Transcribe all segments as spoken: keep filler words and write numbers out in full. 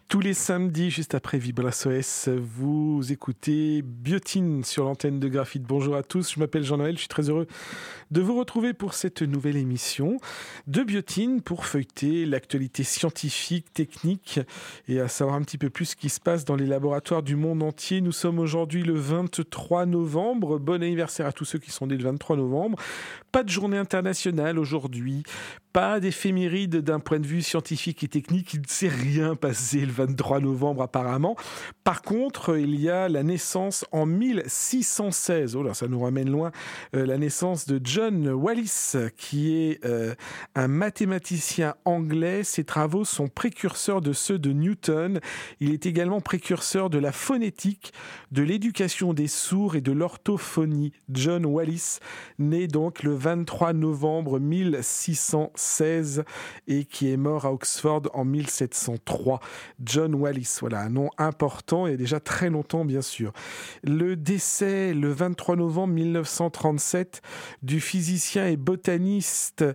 Tous les samedis, juste après Vibra S O S, vous écoutez Biotine sur l'antenne de Graphite. Bonjour à tous, je m'appelle Jean-Noël, je suis très heureux de vous retrouver pour cette nouvelle émission de Biotine pour feuilleter l'actualité scientifique, technique et à savoir un petit peu plus ce qui se passe dans les laboratoires du monde entier. Nous sommes aujourd'hui le vingt-trois novembre. Bon anniversaire à tous ceux qui sont nés le vingt-trois novembre. Pas de journée internationale aujourd'hui, pas d'éphéméride d'un point de vue scientifique et technique. Il ne s'est rien passé le vingt-trois novembre apparemment. Par contre, il y a la naissance en mille six cent seize, oh là, ça nous ramène loin, euh, la naissance de John Wallis, qui est euh, un mathématicien anglais. Ses travaux sont précurseurs de ceux de Newton. Il est également précurseur de la phonétique, de l'éducation des sourds et de l'orthophonie. John Wallis, né donc le vingt-trois novembre mille six cent seize et qui est mort à Oxford en mille sept cent trois. John Wallis, voilà, un nom important et déjà très longtemps bien sûr. Le décès le vingt-trois novembre mille neuf cent trente-sept du physicien et botaniste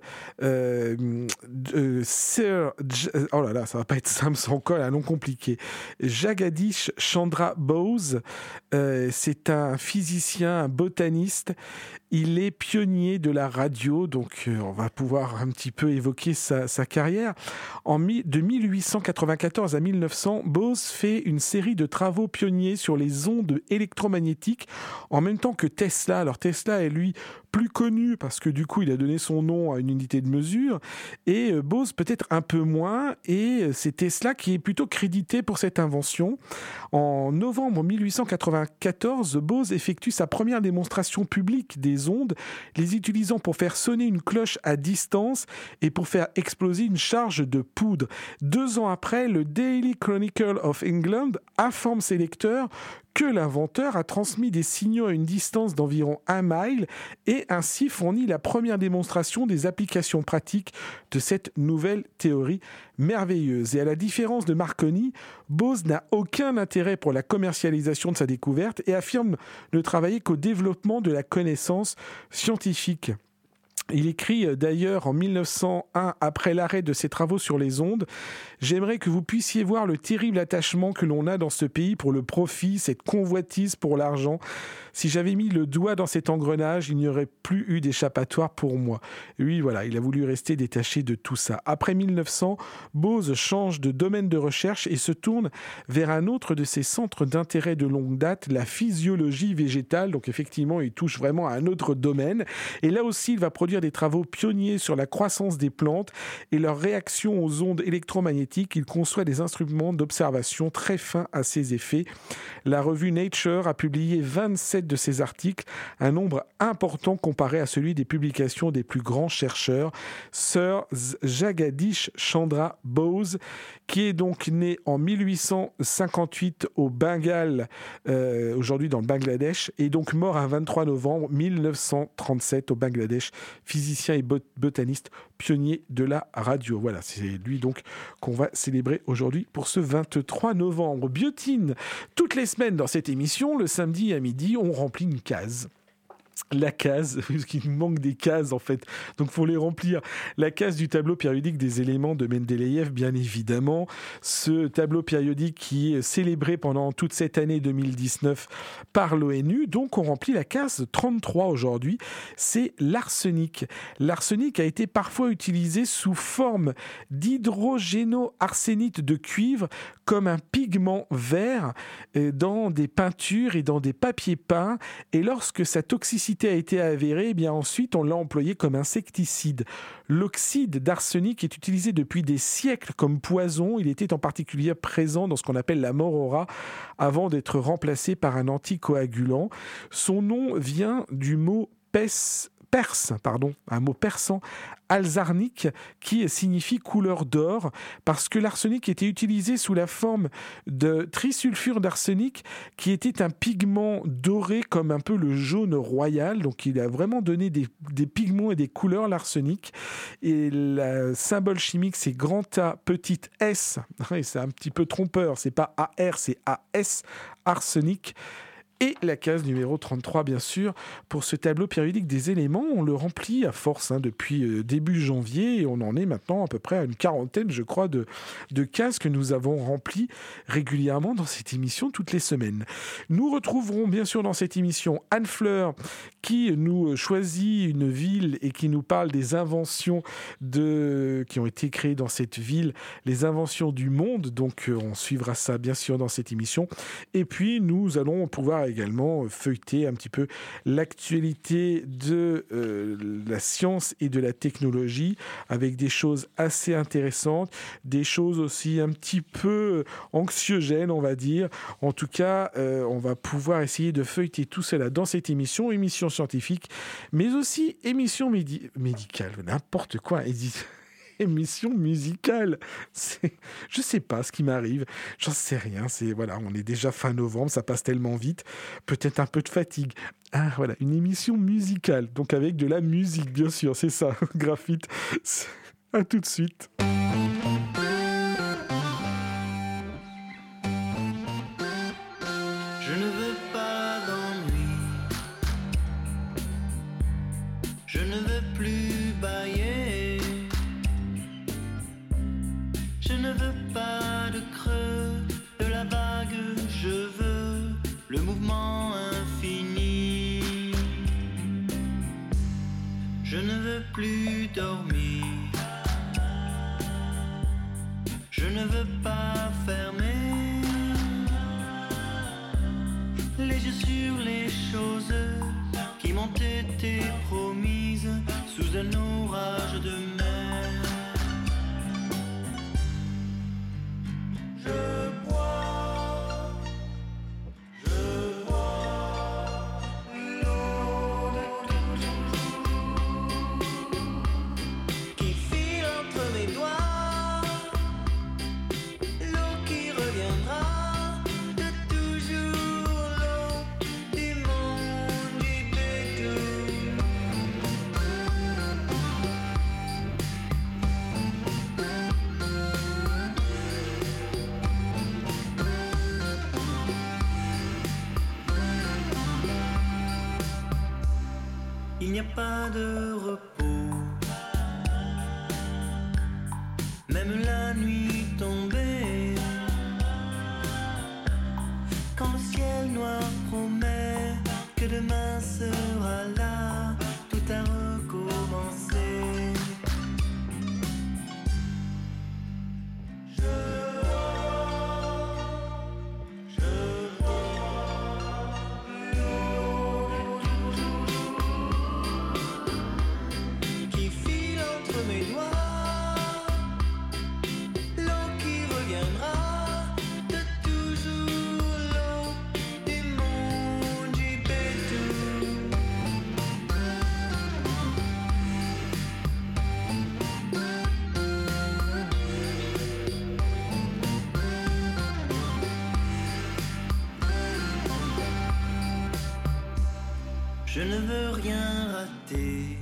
euh, euh, Sir... J- oh là là, ça va pas être simple, c'est encore un nom compliqué. Jagadish Chandra Bose, euh, c'est un physicien, un botaniste. Il est pionnier de la radio, donc euh, on va pouvoir un petit peu évoquer sa, sa carrière. En mi- de mille huit cent quatre-vingt-quatorze à mille neuf cents, Bose fait une série de travaux pionniers sur les ondes électromagnétiques, en même temps que Tesla. Alors Tesla est lui plus connu parce que du coup il a donné son nom à une unité de mesure, et euh, Bose peut-être un peu moins, et euh, c'est Tesla qui est plutôt crédité pour cette invention. En novembre mille huit cent quatre-vingt-quatorze, Bose effectue sa première démonstration publique des ondes, les utilisant pour faire sonner une cloche à distance et pour faire exploser une charge de poudre. Deux ans après, le Daily Chronicle of England informe ses lecteurs que l'inventeur a transmis des signaux à une distance d'environ un mile et ainsi fournit la première démonstration des applications pratiques de cette nouvelle théorie merveilleuse. Et à la différence de Marconi, Bose n'a aucun intérêt pour la commercialisation de sa découverte et affirme ne travailler qu'au développement de la connaissance scientifique. Il écrit d'ailleurs en mille neuf cent un, après l'arrêt de ses travaux sur les ondes, « J'aimerais que vous puissiez voir le terrible attachement que l'on a dans ce pays pour le profit, cette convoitise pour l'argent. Si j'avais mis le doigt dans cet engrenage, il n'y aurait plus eu d'échappatoire pour moi. » Lui, voilà, il a voulu rester détaché de tout ça. Après mille neuf cents, Bose change de domaine de recherche et se tourne vers un autre de ses centres d'intérêt de longue date, la physiologie végétale. Donc effectivement, il touche vraiment à un autre domaine. Et là aussi, il va produire des travaux pionniers sur la croissance des plantes et leur réaction aux ondes électromagnétiques. Il conçoit des instruments d'observation très fins à ces effets. La revue Nature a publié vingt-sept de ces articles, un nombre important comparé à celui des publications des plus grands chercheurs. Sir Jagadish Chandra Bose, qui est donc né en mille huit cent cinquante-huit au Bengale, euh, aujourd'hui dans le Bangladesh, et donc mort un vingt-trois novembre mille neuf cent trente-sept au Bangladesh, physicien et bot- botaniste, pionnier de la radio. Voilà, c'est lui donc qu'on va célébrer aujourd'hui pour ce vingt-trois novembre. Biotine, toutes les semaines dans cette émission, le samedi à midi, on remplit une case. La case, parce qu'il manque des cases en fait, donc faut les remplir. La case du tableau périodique des éléments de Mendeleïev, bien évidemment. Ce tableau périodique qui est célébré pendant toute cette année deux mille dix-neuf par l'ONU. Donc on remplit la case trente-trois aujourd'hui, c'est l'arsenic. L'arsenic a été parfois utilisé sous forme d'hydrogénoarsénite de cuivre comme un pigment vert dans des peintures et dans des papiers peints, et lorsque sa toxicité a été avérée, eh bien ensuite on l'a employé comme insecticide. L'oxyde d'arsenic est utilisé depuis des siècles comme poison. Il était en particulier présent dans ce qu'on appelle la morora avant d'être remplacé par un anticoagulant. Son nom vient du mot pes perse, pardon, un mot persan, alzarnik, qui signifie couleur d'or, parce que l'arsenic était utilisé sous la forme de trisulfure d'arsenic, qui était un pigment doré comme un peu le jaune royal. Donc il a vraiment donné des, des pigments et des couleurs, l'arsenic. Et le symbole chimique, c'est grand A, petit s. Et c'est un petit peu trompeur, c'est pas A R, c'est A S, arsenic. Et la case numéro trente-trois, bien sûr, pour ce tableau périodique des éléments. On le remplit à force hein, depuis euh, début janvier et on en est maintenant à peu près à une quarantaine, je crois, de, de cases que nous avons remplies régulièrement dans cette émission toutes les semaines. Nous retrouverons bien sûr dans cette émission Anne Fleur qui nous choisit une ville et qui nous parle des inventions de... qui ont été créées dans cette ville, les inventions du monde. Donc euh, on suivra ça bien sûr dans cette émission. Et puis nous allons pouvoir également feuilleter un petit peu l'actualité de euh, la science et de la technologie avec des choses assez intéressantes, des choses aussi un petit peu anxiogènes, on va dire. En tout cas, euh, on va pouvoir essayer de feuilleter tout cela dans cette émission, émission scientifique, mais aussi émission médi- médicale, n'importe quoi. Émission musicale. C'est... Je sais pas ce qui m'arrive. J'en sais rien. C'est, voilà, on est déjà fin novembre, ça passe tellement vite. Peut-être un peu de fatigue. Ah, voilà, une émission musicale. Donc avec de la musique, bien sûr, c'est ça, Graphite. À tout de suite. Je ne veux pas d'ennui. Je ne veux plus bâiller. Je ne veux pas de creux de la vague, je veux le mouvement infini. Je ne veux plus dormir. Je ne veux pas fermer les yeux sur les choses qui m'ont été promises sous un orage de mer. Je bois, je bois l'eau de toujours qui file entre mes doigts, l'eau qui reviendra de toujours, l'eau du monde du béton. Il n'y a pas de repos, même la nuit tombée, quand le ciel noir promet que demain sera là, tout a recommencé. Je bois, je bois l'eau qui file entre mes doigts, l'eau qui reviendra de toujours, l'eau du monde du béton. Je ne veux rien rater.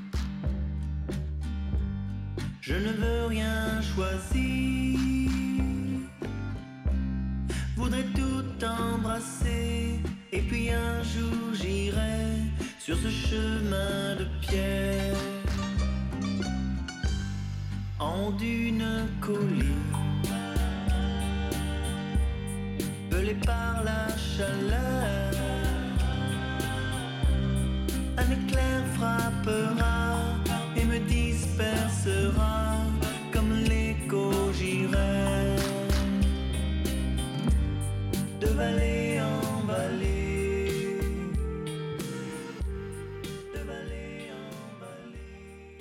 Je ne veux rien choisir. Voudrais tout embrasser. Et puis un jour j'irai sur ce chemin de pierre, en d'une colline, pelé par la chaleur. Un éclair frappera et me dispersera comme l'écho, j'irai de vallée en vallée, de vallée en vallée.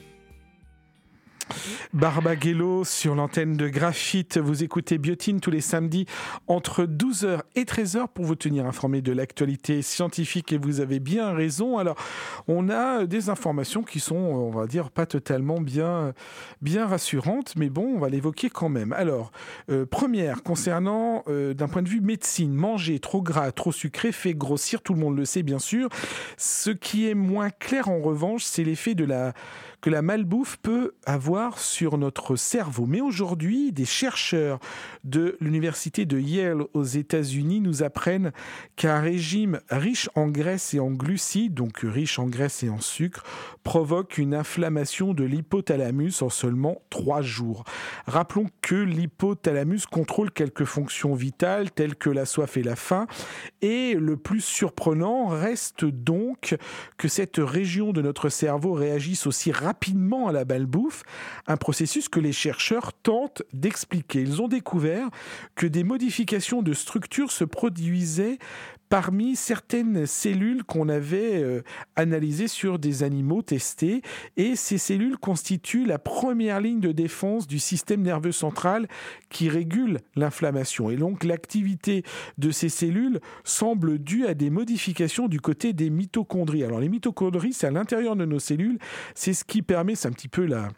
Barbagello sur l'antenne de Graphite. Vous écoutez Biotine tous les samedis entre douze heures et treize heures pour vous tenir informé de l'actualité scientifique, et vous avez bien raison. Alors, on a des informations qui sont, on va dire, pas totalement bien, bien rassurantes, mais bon, on va l'évoquer quand même. Alors, euh, première, concernant euh, d'un point de vue médecine, manger trop gras, trop sucré fait grossir, tout le monde le sait bien sûr. Ce qui est moins clair en revanche, c'est l'effet de la que la malbouffe peut avoir sur notre cerveau. Mais aujourd'hui, des chercheurs de l'université de Yale aux États-Unis nous apprennent qu'un régime riche en graisse et en glucides, donc riche en graisse et en sucre, provoque une inflammation de l'hypothalamus en seulement trois jours. Rappelons que l'hypothalamus contrôle quelques fonctions vitales telles que la soif et la faim, et le plus surprenant reste donc que cette région de notre cerveau réagisse aussi rapidement à la malbouffe, un processus que les chercheurs tentent d'expliquer. Ils ont découvert que des modifications de structure se produisaient parmi certaines cellules qu'on avait euh, analysées sur des animaux testés, et ces cellules constituent la première ligne de défense du système nerveux central qui régule l'inflammation. Et donc l'activité de ces cellules semble due à des modifications du côté des mitochondries. Alors les mitochondries, c'est à l'intérieur de nos cellules, c'est ce qui permet, c'est un petit peu la...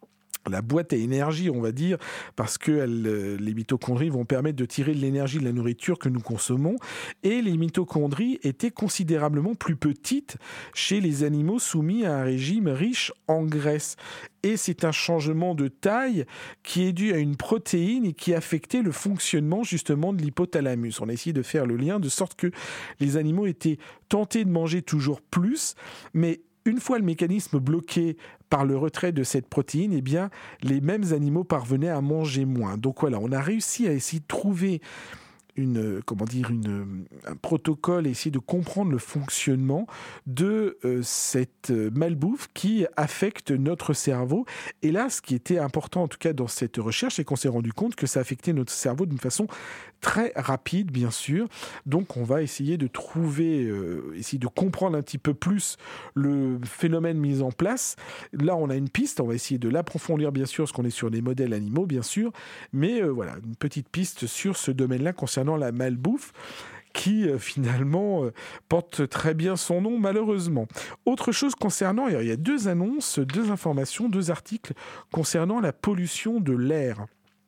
la boîte à énergie, on va dire, parce que elle, les mitochondries vont permettre de tirer de l'énergie de la nourriture que nous consommons, et les mitochondries étaient considérablement plus petites chez les animaux soumis à un régime riche en graisse. Et c'est un changement de taille qui est dû à une protéine et qui affectait le fonctionnement justement de l'hypothalamus. On a essayé de faire le lien de sorte que les animaux étaient tentés de manger toujours plus, mais une fois le mécanisme bloqué par le retrait de cette protéine, eh bien, les mêmes animaux parvenaient à manger moins. Donc voilà, on a réussi à essayer de trouver une, comment dire, une, un protocole, essayer de comprendre le fonctionnement de euh, cette malbouffe qui affecte notre cerveau. Et là, ce qui était important, en tout cas dans cette recherche, c'est qu'on s'est rendu compte que ça affectait notre cerveau d'une façon très rapide, bien sûr. Donc, on va essayer de trouver, euh, essayer de comprendre un petit peu plus le phénomène mis en place. Là, on a une piste, on va essayer de l'approfondir, bien sûr, parce qu'on est sur des modèles animaux, bien sûr. Mais euh, voilà, une petite piste sur ce domaine-là concernant la malbouffe, qui euh, finalement euh, porte très bien son nom, malheureusement. Autre chose concernant, il y a deux annonces, deux informations, deux articles concernant la pollution de l'air.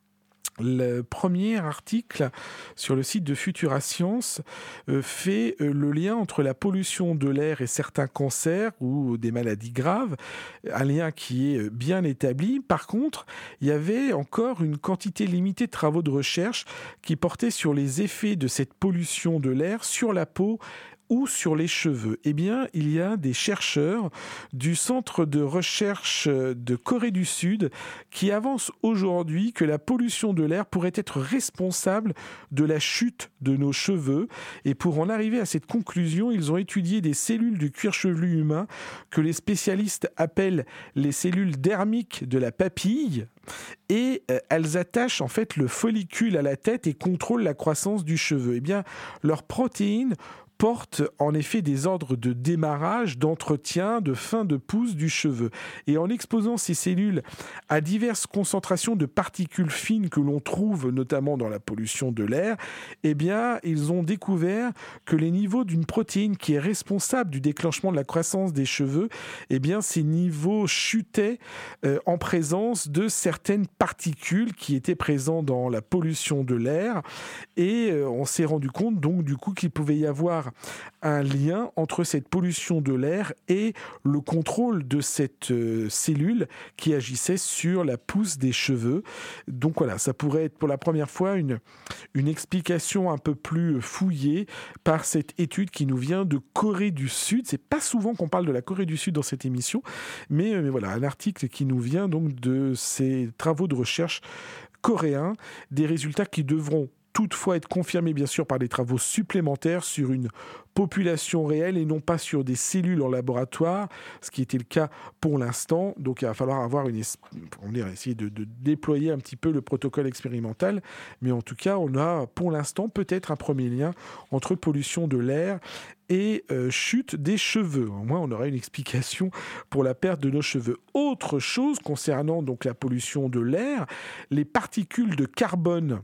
Le premier article sur le site de Futura Science euh, fait euh, le lien entre la pollution de l'air et certains cancers ou des maladies graves, un lien qui est bien établi. Par contre, il y avait encore une quantité limitée de travaux de recherche qui portaient sur les effets de cette pollution de l'air sur la peau ou sur les cheveux. Eh bien, il y a des chercheurs du Centre de recherche de Corée du Sud qui avancent aujourd'hui que la pollution de l'air pourrait être responsable de la chute de nos cheveux. Et pour en arriver à cette conclusion, ils ont étudié des cellules du cuir chevelu humain que les spécialistes appellent les cellules dermiques de la papille. Et euh, elles attachent en fait le follicule à la tête et contrôlent la croissance du cheveu. Eh bien, leurs protéines portent en effet des ordres de démarrage, d'entretien, de fin de pousse du cheveu. Et en exposant ces cellules à diverses concentrations de particules fines que l'on trouve notamment dans la pollution de l'air, eh bien, ils ont découvert que les niveaux d'une protéine qui est responsable du déclenchement de la croissance des cheveux, eh bien, ces niveaux chutaient euh, en présence de certaines particules qui étaient présentes dans la pollution de l'air. Et euh, on s'est rendu compte donc du coup qu'il pouvait y avoir un lien entre cette pollution de l'air et le contrôle de cette euh, cellule qui agissait sur la pousse des cheveux. Donc voilà, ça pourrait être pour la première fois une, une explication un peu plus fouillée par cette étude qui nous vient de Corée du Sud. C'est pas souvent qu'on parle de la Corée du Sud dans cette émission, mais, mais voilà, un article qui nous vient donc de ces travaux de recherche coréens, des résultats qui devront toutefois être confirmé bien sûr par des travaux supplémentaires sur une population réelle et non pas sur des cellules en laboratoire, ce qui était le cas pour l'instant. Donc il va falloir avoir une, on va essayer de, de déployer un petit peu le protocole expérimental, mais en tout cas on a pour l'instant peut-être un premier lien entre pollution de l'air et euh, chute des cheveux. Au moins on aura une explication pour la perte de nos cheveux. Autre chose concernant donc la pollution de l'air, les particules de carbone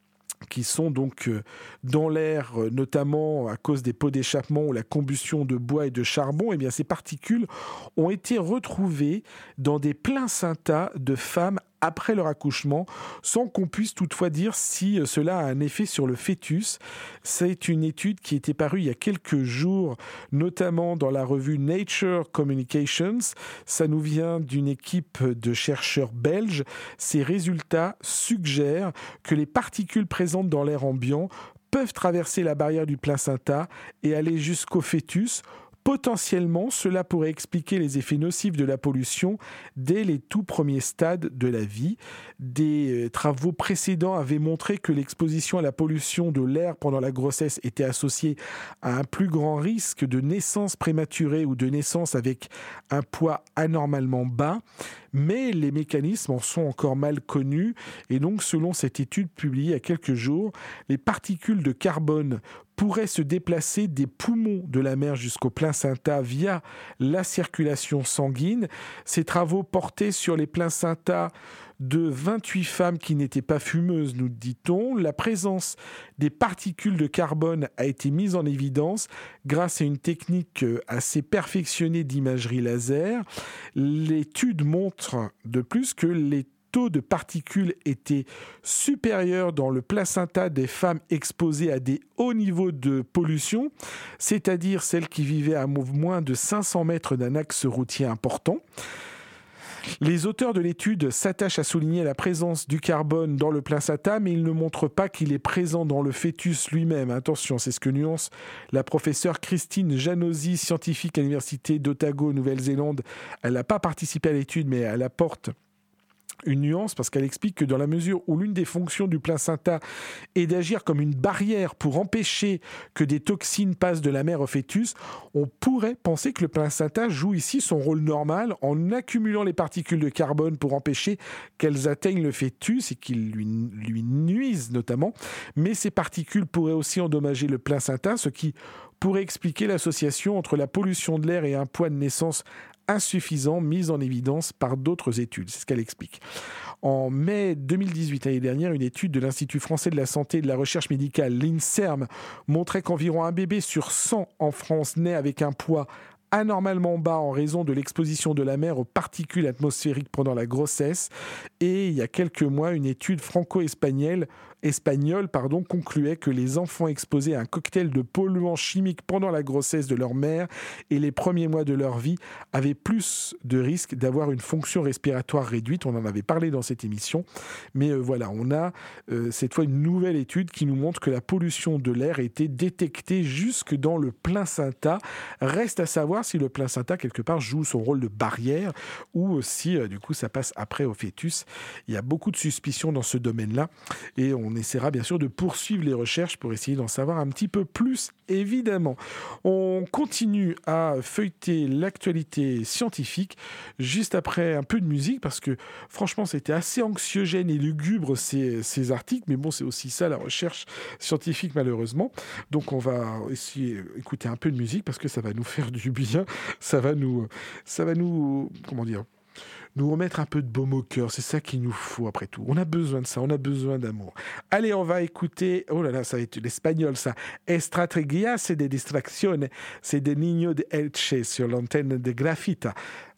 qui sont donc dans l'air, notamment à cause des pots d'échappement ou la combustion de bois et de charbon, eh bien ces particules ont été retrouvées dans des placentas de femmes après leur accouchement, sans qu'on puisse toutefois dire si cela a un effet sur le fœtus. C'est une étude qui était parue il y a quelques jours, notamment dans la revue Nature Communications. Ça nous vient d'une équipe de chercheurs belges. Ces résultats suggèrent que les particules présentes dans l'air ambiant peuvent traverser la barrière du placenta et aller jusqu'au fœtus. Potentiellement, cela pourrait expliquer les effets nocifs de la pollution dès les tout premiers stades de la vie. Des travaux précédents avaient montré que l'exposition à la pollution de l'air pendant la grossesse était associée à un plus grand risque de naissance prématurée ou de naissance avec un poids anormalement bas. Mais les mécanismes en sont encore mal connus et donc selon cette étude publiée il y a quelques jours, les particules de carbone pourraient se déplacer des poumons de la mère jusqu'au placenta via la circulation sanguine. Ces travaux portaient sur les placentas de vingt-huit femmes qui n'étaient pas fumeuses, nous dit-on. La présence des particules de carbone a été mise en évidence grâce à une technique assez perfectionnée d'imagerie laser. L'étude montre de plus que les taux de particules étaient supérieurs dans le placenta des femmes exposées à des hauts niveaux de pollution, c'est-à-dire celles qui vivaient à moins de cinq cents mètres d'un axe routier important. Les auteurs de l'étude s'attachent à souligner la présence du carbone dans le placenta, mais ils ne montrent pas qu'il est présent dans le fœtus lui-même. Attention, c'est ce que nuance la professeure Christine Janosi, scientifique à l'université d'Otago, Nouvelle-Zélande. Elle n'a pas participé à l'étude, mais elle apporte une nuance parce qu'elle explique que dans la mesure où l'une des fonctions du placenta est d'agir comme une barrière pour empêcher que des toxines passent de la mère au fœtus, on pourrait penser que le placenta joue ici son rôle normal en accumulant les particules de carbone pour empêcher qu'elles atteignent le fœtus et qu'ils lui, lui nuisent notamment. Mais ces particules pourraient aussi endommager le placenta, ce qui pourrait expliquer l'association entre la pollution de l'air et un poids de naissance insuffisant, mis en évidence par d'autres études. C'est ce qu'elle explique. En mai deux mille dix-huit, l'année dernière, une étude de l'Institut français de la santé et de la recherche médicale, l'INSERM, montrait qu'environ un bébé sur cent en France naît avec un poids anormalement bas en raison de l'exposition de la mère aux particules atmosphériques pendant la grossesse. Et il y a quelques mois, une étude franco-espagnole espagnole, pardon, concluait que les enfants exposés à un cocktail de polluants chimiques pendant la grossesse de leur mère et les premiers mois de leur vie avaient plus de risques d'avoir une fonction respiratoire réduite. On en avait parlé dans cette émission. Mais euh, voilà, on a euh, cette fois une nouvelle étude qui nous montre que la pollution de l'air était détectée jusque dans le placenta. Reste à savoir si le placenta, quelque part, joue son rôle de barrière ou si, euh, du coup, ça passe après au fœtus. Il y a beaucoup de suspicions dans ce domaine-là et on essaiera bien sûr de poursuivre les recherches pour essayer d'en savoir un petit peu plus, évidemment. On continue à feuilleter l'actualité scientifique juste après un peu de musique parce que franchement, c'était assez anxiogène et lugubre ces, ces articles, mais bon, c'est aussi ça la recherche scientifique malheureusement. Donc on va essayer d'écouter un peu de musique parce que ça va nous faire du bien, ça va nous, ça va nous, comment dire, nous remettre un peu de baume au cœur, c'est ça qu'il nous faut après tout. On a besoin de ça, on a besoin d'amour. Allez, on va écouter, oh là là, ça va être l'espagnol ça, Estrategias de Distracción, c'est des Niños de Elche sur l'antenne de Grafita.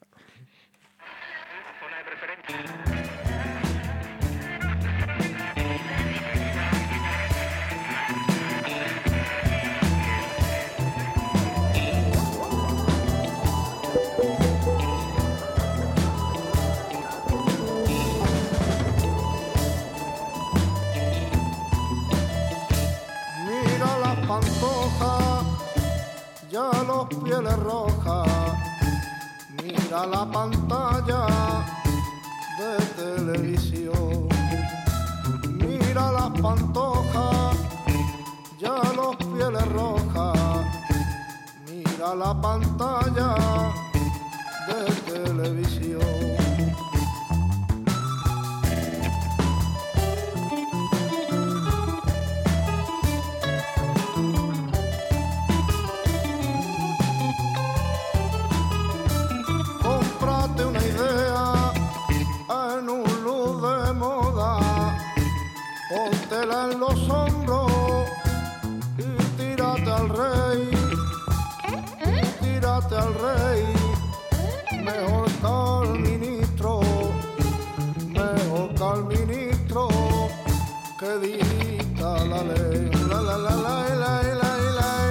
Ya los pieles rojas, mira la pantalla de televisión, mira las pantojas, ya los pieles rojas, mira la pantalla de televisión. En los hombros y tírate al rey, y tírate al rey, mejor que al ministro, mejor ta la ley, la la la la la la la.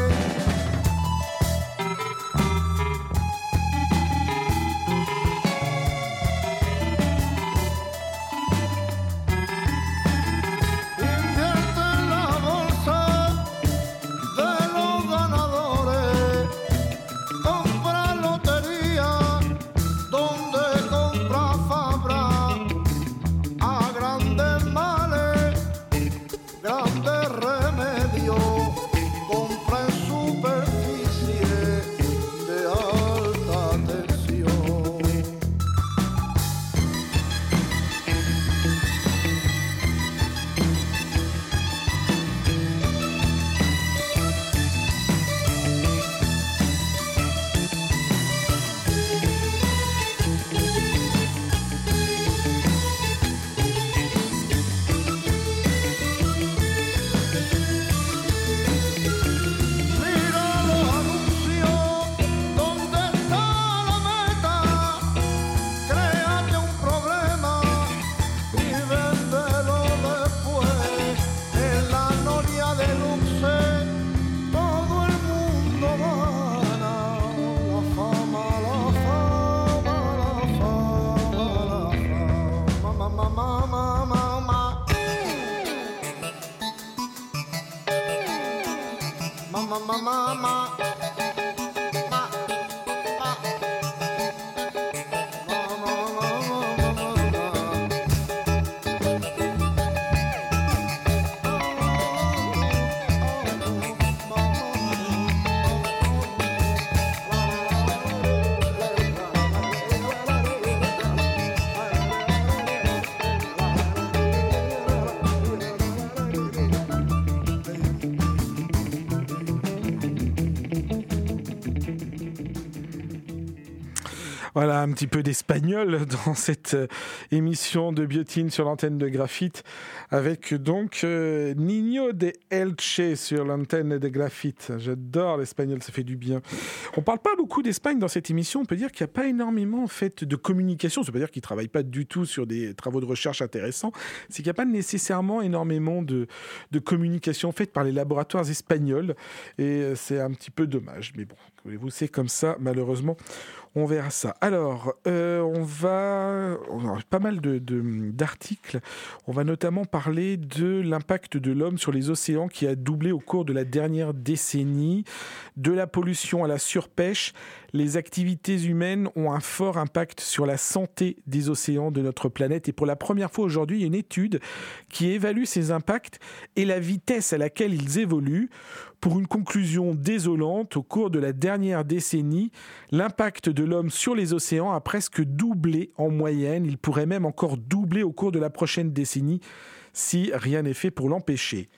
Voilà, un petit peu d'espagnol dans cette émission de Biotine sur l'antenne de Graphite, avec donc euh, Niño de Elche sur l'antenne de Graphite. J'adore l'espagnol, ça fait du bien. On parle pas beaucoup d'Espagne dans cette émission, on peut dire qu'il n'y a pas énormément en fait, de communication, ça veut pas dire qu'ils ne travaillent pas du tout sur des travaux de recherche intéressants, c'est qu'il n'y a pas nécessairement énormément de, de communication faite par les laboratoires espagnols, et c'est un petit peu dommage, mais bon, voulez-vous, c'est comme ça, malheureusement. On verra ça. Alors, euh, on va... On a pas mal de, de, d'articles. On va notamment parler de l'impact de l'homme sur les océans qui a doublé au cours de la dernière décennie, de la pollution à la surpêche. Les activités humaines ont un fort impact sur la santé des océans de notre planète. Et pour la première fois aujourd'hui, il y a une étude qui évalue ces impacts et la vitesse à laquelle ils évoluent. Pour une conclusion désolante, au cours de la dernière décennie, l'impact de l'homme sur les océans a presque doublé en moyenne. Il pourrait même encore doubler au cours de la prochaine décennie si rien n'est fait pour l'empêcher.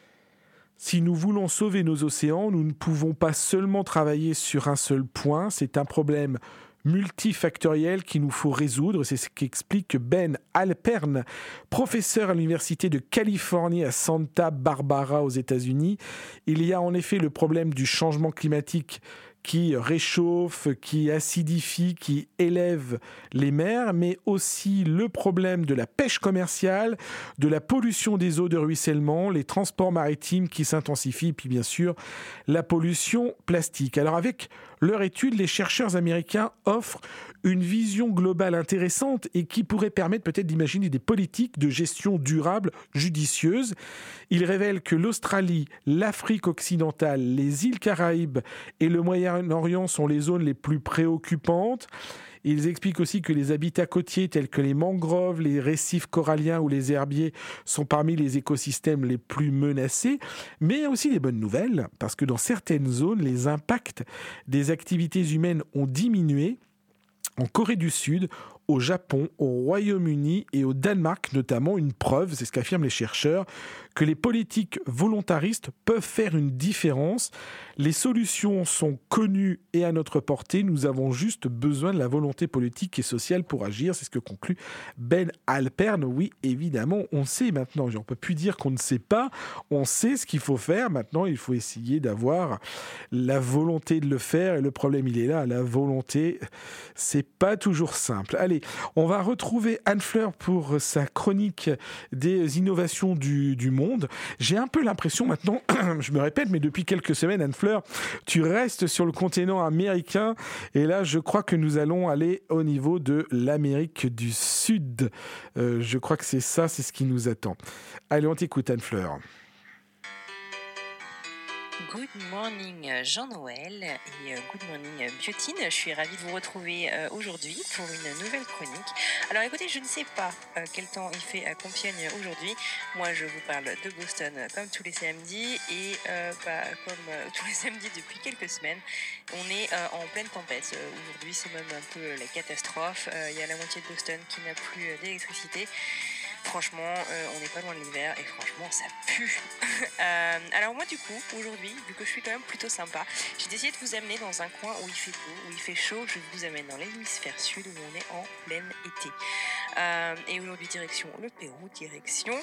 Si nous voulons sauver nos océans, nous ne pouvons pas seulement travailler sur un seul point. C'est un problème multifactoriel qu'il nous faut résoudre. C'est ce qu'explique Ben Alpern, professeur à l'Université de Californie à Santa Barbara aux États-Unis. Il y a en effet le problème du changement climatique qui réchauffe, qui acidifie, qui élève les mers, mais aussi le problème de la pêche commerciale, de la pollution des eaux de ruissellement, les transports maritimes qui s'intensifient, puis bien sûr la pollution plastique. Alors avec leur étude, les chercheurs américains offrent une vision globale intéressante et qui pourrait permettre peut-être d'imaginer des politiques de gestion durable judicieuses. Ils révèlent que l'Australie, l'Afrique occidentale, les îles Caraïbes et le Moyen-Orient sont les zones les plus préoccupantes. Ils expliquent aussi que les habitats côtiers tels que les mangroves, les récifs coralliens ou les herbiers sont parmi les écosystèmes les plus menacés. Mais il y a aussi des bonnes nouvelles, parce que dans certaines zones, les impacts des activités humaines ont diminué. En Corée du Sud, au Japon, au Royaume-Uni et au Danemark notamment, une preuve, c'est ce qu'affirment les chercheurs, que les politiques volontaristes peuvent faire une différence. Les solutions sont connues et à notre portée. Nous avons juste besoin de la volonté politique et sociale pour agir. C'est ce que conclut Ben Alpern. Oui, évidemment, on sait maintenant. On ne peut plus dire qu'on ne sait pas. On sait ce qu'il faut faire. Maintenant, il faut essayer d'avoir la volonté de le faire. Et le problème, il est là. La volonté, c'est pas toujours simple. Allez, on va retrouver Anne Fleur pour sa chronique des innovations du, du monde. monde. J'ai un peu l'impression maintenant, je me répète, mais depuis quelques semaines, Anne-Fleur, tu restes sur le continent américain. Et là, je crois que nous allons aller au niveau de l'Amérique du Sud. Euh, je crois que c'est ça, c'est ce qui nous attend. Allez, on t'écoute, Anne-Fleur. Good morning Jean-Noël et good morning Biotine. Je suis ravie de vous retrouver aujourd'hui pour une nouvelle chronique. Alors écoutez, je ne sais pas quel temps il fait à Compiègne aujourd'hui. Moi je vous parle de Boston comme tous les samedis et euh, bah, comme tous les samedis depuis quelques semaines. On est euh, en pleine tempête. Aujourd'hui c'est même un peu la catastrophe. Il y a la moitié de Boston qui n'a plus d'électricité. Franchement, euh, on n'est pas loin de l'hiver et franchement, ça pue. euh, alors moi, du coup, aujourd'hui, vu que je suis quand même plutôt sympa, j'ai décidé de vous amener dans un coin où il fait beau, où il fait chaud. Je vous amène dans l'hémisphère sud où on est en plein été. Euh, et aujourd'hui, direction le Pérou, direction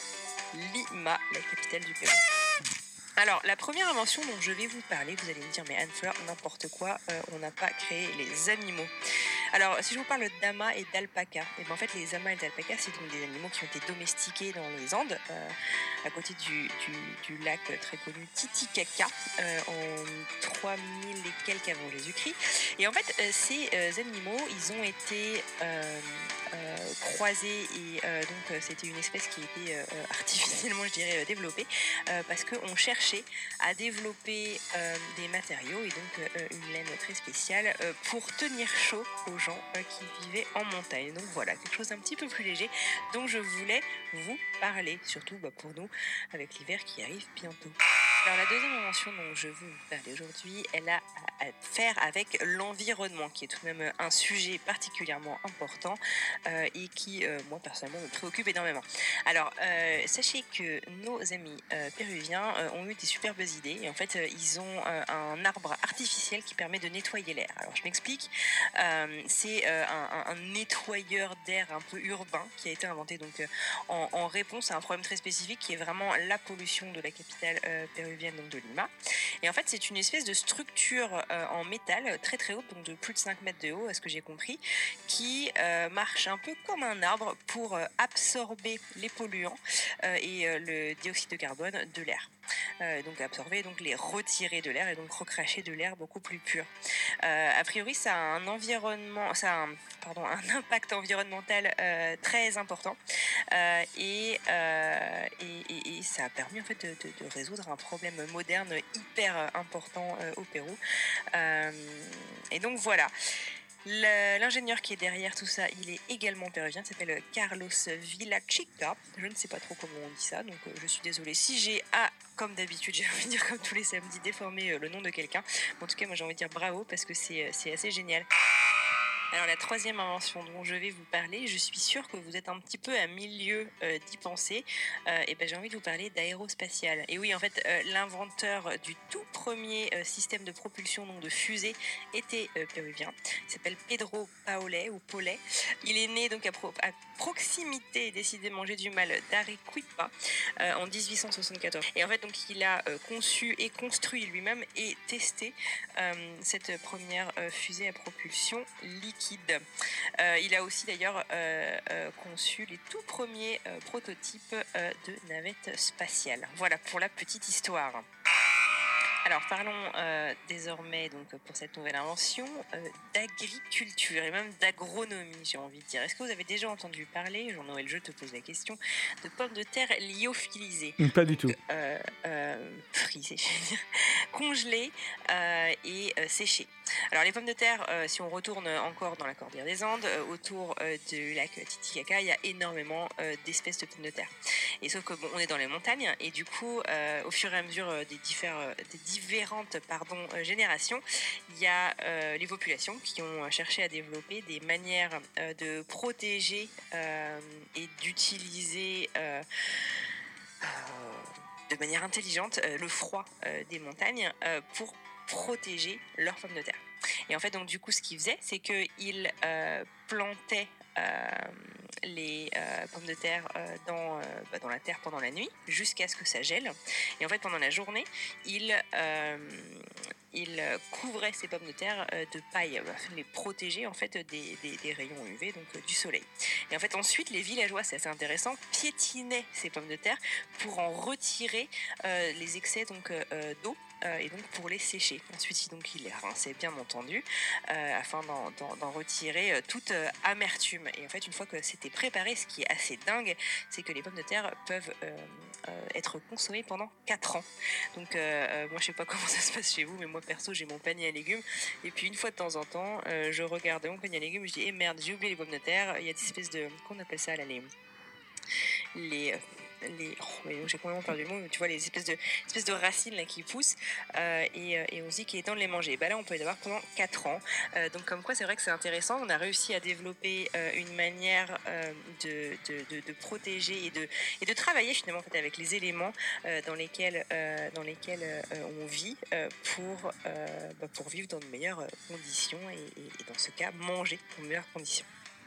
Lima, la capitale du Pérou. Alors, la première invention dont je vais vous parler, vous allez me dire, mais Anne-Fleur, n'importe quoi, euh, on n'a pas créé les animaux. Alors, si je vous parle d'ama et d'alpaca, et ben en fait, les amas et les alpacas, c'est donc des animaux qui ont été domestiqués dans les Andes, euh, à côté du, du, du lac très connu Titicaca, euh, en trois mille et quelques avant Jésus-Christ. Et en fait, euh, ces euh, animaux, ils ont été euh, euh, croisés, et euh, donc euh, c'était une espèce qui était euh, artificiellement, je dirais, développée, euh, parce qu'on cherchait à développer euh, des matériaux, et donc euh, une laine très spéciale, euh, pour tenir chaud aux gens euh, qui vivaient en montagne. Donc voilà, quelque chose d'un petit peu plus léger dont je voulais vous parler, surtout bah, pour nous, avec l'hiver qui arrive bientôt. Alors la deuxième invention dont je veux vous parler aujourd'hui, elle a à faire avec l'environnement, qui est tout de même un sujet particulièrement important euh, et qui, euh, moi personnellement, me préoccupe énormément. Alors, euh, sachez que nos amis euh, péruviens euh, ont eu des superbes idées, et en fait, euh, ils ont euh, un arbre artificiel qui permet de nettoyer l'air. Alors, je m'explique, euh, c'est euh, un, un nettoyeur d'air un peu urbain qui a été inventé donc, euh, en, en réponse à un problème très spécifique qui est vraiment la pollution de la capitale euh, péruvienne, donc de Lima. Et en fait, c'est une espèce de structure euh, en métal très très haute, donc de plus de cinq mètres de haut, à ce que j'ai compris, qui euh, marche un peu comme un arbre pour euh, absorber les polluants euh, et euh, le dioxyde de carbone de l'air. Euh, donc absorber, donc les retirer de l'air et donc recracher de l'air beaucoup plus pur. Euh, a priori, ça a un environnement, ça a un, pardon, un impact environnemental euh, très important euh, et, euh, et, et, et ça a permis en fait de, de, de résoudre un problème moderne hyper important euh, au Pérou. Euh, et donc voilà. Le, l'ingénieur qui est derrière tout ça, il est également péruvien, il s'appelle Carlos Villachica. Je ne sais pas trop comment on dit ça, donc euh, je suis désolée si j'ai, ah, comme d'habitude, j'ai envie de dire comme tous les samedis, déformé euh, le nom de quelqu'un. En tout cas, moi j'ai envie de dire bravo parce que c'est, c'est assez génial. Alors la troisième invention dont je vais vous parler, je suis sûre que vous êtes un petit peu à milieu euh, d'y penser, euh, et ben j'ai envie de vous parler d'aérospatial. Et oui, en fait, euh, l'inventeur du tout premier euh, système de propulsion, donc de fusée, était euh, péruvien. Il s'appelle Pedro Paulet ou Paulet. Il est né donc à, pro- à proximité, décidément j'ai du mal, d'Arequipa euh, en dix-huit cent soixante-quatorze. Et en fait, donc il a euh, conçu et construit lui-même et testé euh, cette première euh, fusée à propulsion liquide. Euh, il a aussi d'ailleurs euh, euh, conçu les tout premiers euh, prototypes euh, de navettes spatiales. Voilà pour la petite histoire. Alors parlons euh, désormais donc pour cette nouvelle invention euh, d'agriculture et même d'agronomie, j'ai envie de dire. Est-ce que vous avez déjà entendu parler, Jean-Noël, je te pose la question, de pommes de terre lyophilisées? Pas du tout. Euh, euh, frisées, je veux dire, congelées euh, et euh, séchées. Alors les pommes de terre, euh, si on retourne encore dans la cordillère des Andes, euh, autour euh, du lac Titicaca, il y a énormément euh, d'espèces de pommes de terre. Et sauf que bon, on est dans les montagnes et du coup, euh, au fur et à mesure euh, des, diffère, des différentes pardon, euh, générations, il y a euh, les populations qui ont cherché à développer des manières euh, de protéger euh, et d'utiliser euh, euh, de manière intelligente euh, le froid euh, des montagnes euh, pour protéger leurs pommes de terre. Et en fait, donc du coup, ce qu'ils faisaient, c'est qu'ils euh, plantaient euh, les euh, pommes de terre euh, dans, euh, bah, dans la terre pendant la nuit, jusqu'à ce que ça gèle. Et en fait, pendant la journée, ils euh, il euh, couvrait ces pommes de terre euh, de paille, euh, afin de les protéger en fait des, des, des rayons U V, donc euh, du soleil. Et en fait ensuite les villageois, c'est assez intéressant, piétinaient ces pommes de terre pour en retirer euh, les excès donc euh, d'eau. Euh, et donc pour les sécher. Ensuite, donc, il les rinçait bien entendu euh, afin d'en, d'en, d'en retirer euh, toute euh, amertume. Et en fait, une fois que c'était préparé, ce qui est assez dingue, c'est que les pommes de terre peuvent euh, euh, être consommées pendant quatre ans. Donc euh, euh, moi, je sais pas comment ça se passe chez vous, mais moi perso, j'ai mon panier à légumes. Et puis une fois de temps en temps, euh, je regarde mon panier à légumes, je dis eh merde, j'ai oublié les pommes de terre. Il y a des espèces de, qu'on appelle ça là, les les les oh, j'ai complètement perdu le mot, mais tu vois les espèces de espèces de racines là qui poussent euh, et, et on se dit qu'il est temps de les manger. Bah là on peut les avoir pendant quatre ans. Euh, donc comme quoi c'est vrai que c'est intéressant. On a réussi à développer euh, une manière euh, de, de, de, de protéger et de et de travailler finalement en fait avec les éléments euh, dans lesquels euh, dans lesquels euh, on vit euh, pour euh, bah, pour vivre dans de meilleures conditions et, et, et dans ce cas manger dans de meilleures conditions.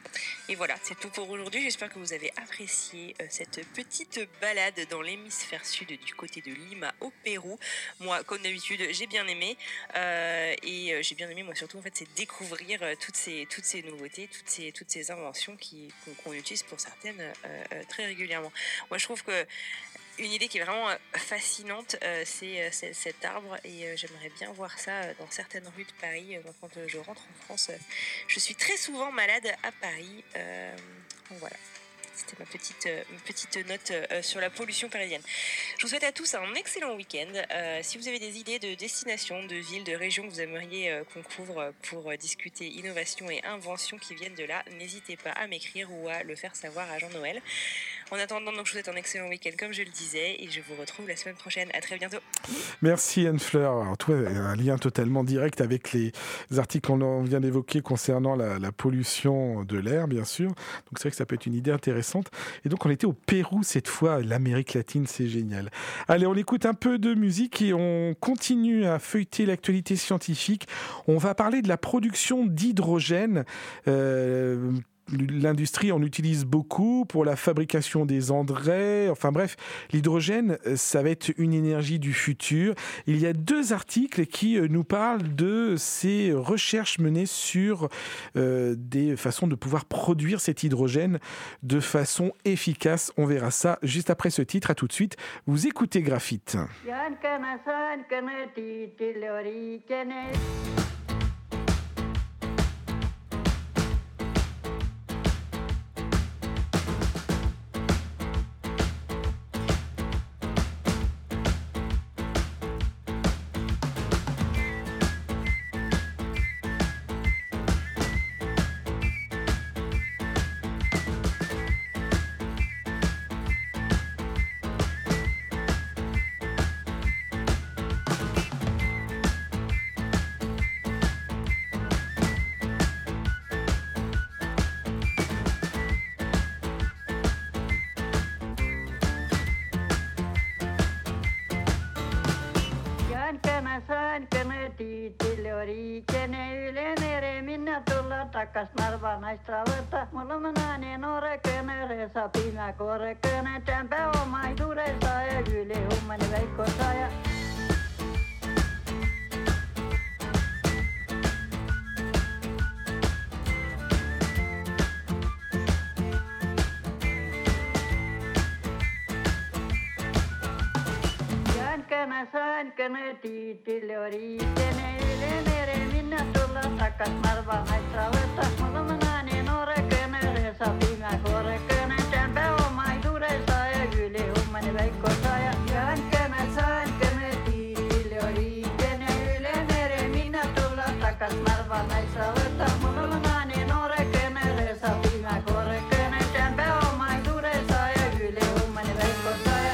Et voilà, c'est tout pour aujourd'hui. J'espère que vous avez apprécié euh, cette petite balade dans l'hémisphère sud du côté de Lima au Pérou. Moi, comme d'habitude, j'ai bien aimé euh, et euh, j'ai bien aimé moi surtout en fait, c'est découvrir euh, toutes ces toutes ces nouveautés, toutes ces toutes ces inventions qui qu'on, qu'on utilise pour certaines euh, euh, très régulièrement. Moi, je trouve que une idée qui est vraiment fascinante, euh, c'est, c'est cet arbre et euh, j'aimerais bien voir ça dans certaines rues de Paris. Euh, quand je rentre en France, euh, je suis très souvent malade à Paris. Euh, donc voilà, c'était ma petite, euh, une petite note euh, sur la pollution parisienne. Je vous souhaite à tous un excellent week-end. Euh, si vous avez des idées de destinations, de villes, de régions que vous aimeriez euh, qu'on couvre pour euh, discuter innovation et invention qui viennent de là, n'hésitez pas à m'écrire ou à le faire savoir à Jean-Noël. En attendant, donc, je vous souhaite un excellent week-end, comme je le disais, et je vous retrouve la semaine prochaine. À très bientôt. Merci Anne-Fleur. Alors, toi, un lien totalement direct avec les articles qu'on vient d'évoquer concernant la, la pollution de l'air, bien sûr. Donc, c'est vrai que ça peut être une idée intéressante. Et donc, on était au Pérou cette fois. L'Amérique latine, c'est génial. Allez, on écoute un peu de musique et on continue à feuilleter l'actualité scientifique. On va parler de la production d'hydrogène. Euh, L'industrie en utilise beaucoup pour la fabrication des engrais. Enfin bref, l'hydrogène, ça va être une énergie du futur. Il y a deux articles qui nous parlent de ces recherches menées sur euh, des façons de pouvoir produire cet hydrogène de façon efficace. On verra ça juste après ce titre. À tout de suite. Vous écoutez Graphite. Takas narva naista veta, mulla menee norekene, resa pina korekene, tämpe omai duresa ja yli hummani veikko saja. Jänkänä sänkänä tiitille oriikene, ylenere minä tulla takas narva naista veta, mulla menee norekene, resa pina korekene, tämpe omai duresa ja yli hummani veikko saja. Jänkänä sänkänä tiitille oriikene, ylenere minä tulla takas narva naista veta, mulla menee norekene, resa pina korekene, tämpe omai duresa ja yli hummani veikko saja.